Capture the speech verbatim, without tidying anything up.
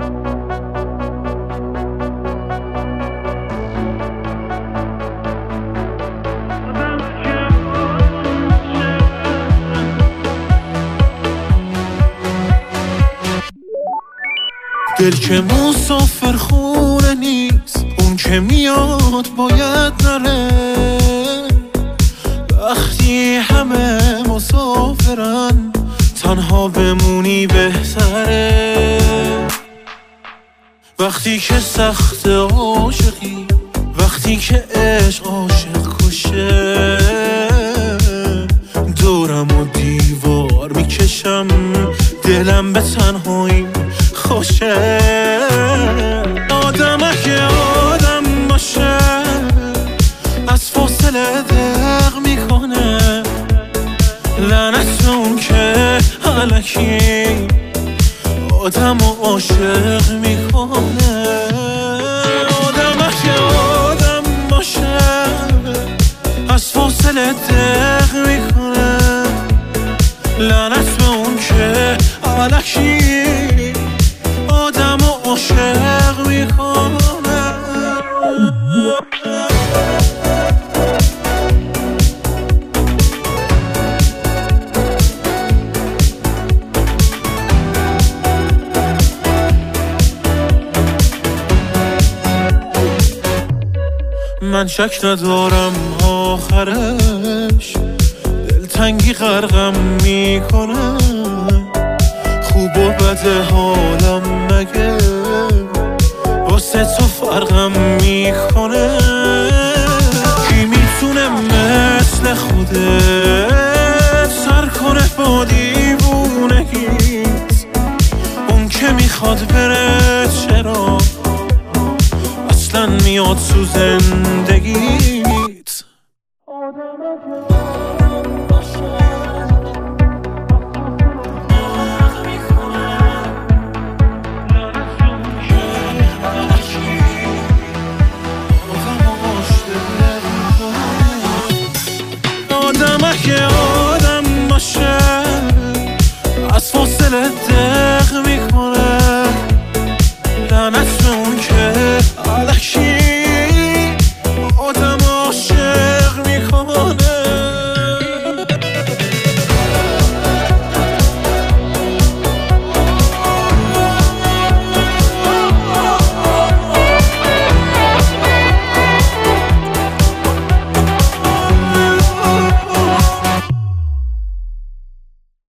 دل که مسافر خونه نیست، اون که میاد باید نره. وقتی همه مسافرن تنها بمونی بهتره. وقتی که سخت عاشقی، وقتی که عشق عاشق کشه، دورم و دیوار میکشم، دلم به تنهاییم خوشه. آدم اگه آدم باشه از فاصله دق میکنه، لعنت اون که الکی آدم و عاشق میکنه. آدم اگه آدم باشه از فاصله دق میکنه، لعنت اون که الکی آدم و عاشق میکنه. من شک ندارم آخرش دلتنگی غرقم میکنه. خوب و بد حالم مگه واسه تو فرقم میکنه. کی میتونه مثل خودت سر کنه با دیوونگیت؟ اون که میخواد بره چرا اصلا میاد تو زندگی؟